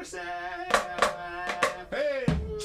mercy. Hey.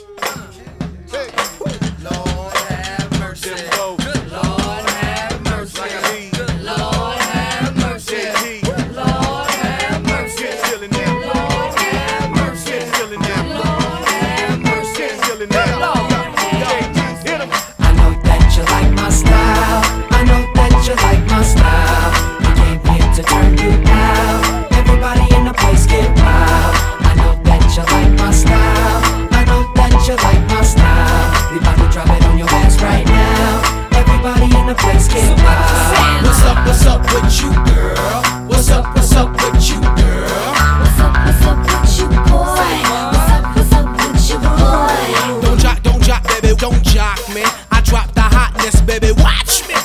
Lord have mercy. Good Lord have mercy. Good Lord have mercy. Good Lord have mercy. Good Lord have mercy. Good Lord have mercy. Good Lord have mercy. I know that you like my style. I know that you like my style. We came here to turn you out. Everybody in the place get wild. I know that you like my style. I know that you like my style. We about to drop it on your ass right now. Everybody in the place get wild. What's up with you, girl? What's up with you, girl? What's up with you, boy? What's up with you, boy? Don't jock, baby, don't jock me. I drop the hotness, baby, watch me.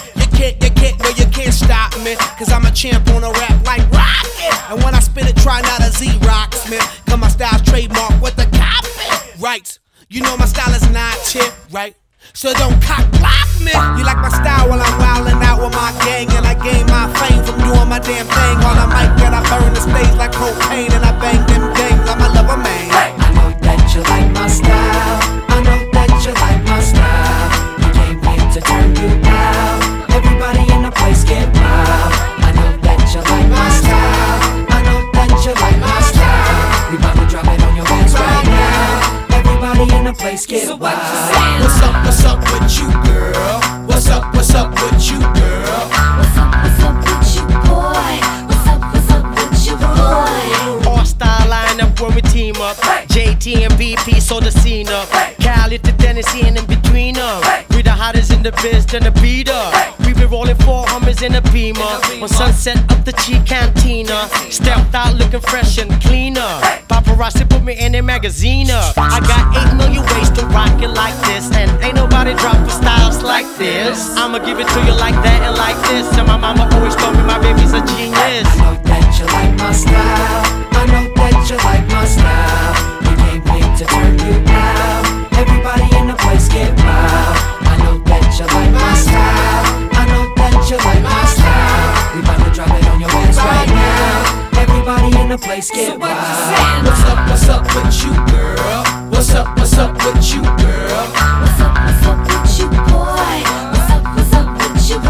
You can't stop me. Cause I'm a champ on a rap like rocket. And when I spit it, try not to Z-rocks me. Cause my style's trademark with the copy. Right, you know my style is not cheap, right? So don't cock block me. You like my style while I'm wildin' out with my gang. And I gain my fame from doing my damn thing. On a mic and I burn the stage like cocaine. And I bang them gangs, I'm a lover man. I know that you like my style. I know that you like my style. We came here to turn you out. Everybody in the place get wild. I know that you like my style. I know that you like my style. We bout to drop it on your ass right now. Everybody in the place get wild. What's up with you, girl? What's up with you, girl? What's up with you, boy? What's up with you, boy? All star lineup when we team up. JT and BP, so the scene up. Cali to Tennessee and in between them. We the hottest in the biz, then the beat up. We been rolling 4 Hummers in a Beamer. On Sunset up the Chi Cantina. Stepped out looking fresh and cleaner. Paparazzi put me in a magazine up. I got 8 million ways to rock it like this. And ain't nobody dropping styles like this. I'ma give it to you like that and like this. And my mama always told me my baby's a genius. I know that you like my style. I know that you like my style. We came here to turn you out. Everybody in the place get wild. I know that you like my style. I know that you like my style. We bout to drop it on your ass right now. Everybody in the place get wild. What's up with you, girl? What's up with you, girl? What's up with you, boy? What's up with you,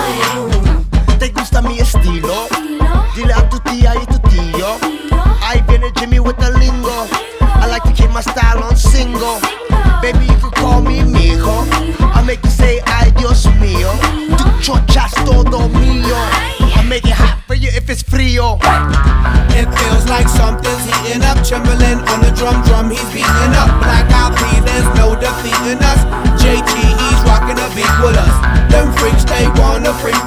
boy? ¿Te gusta mi estilo? Dile a tu tía y tu tío. Ahí viene Jimmy with the lingo. I like to keep my style on single. Baby, you could call me mijo. I make you say ay Dios mío. Tu chocha's todo mío. I make it hot for you if it's frío. It feels like something's heating up. Timberland on the drum, he's beating up. Black Eyed Peas, there's no defeating us. JT, he's rocking the beat with us. Them freaks, they wanna freak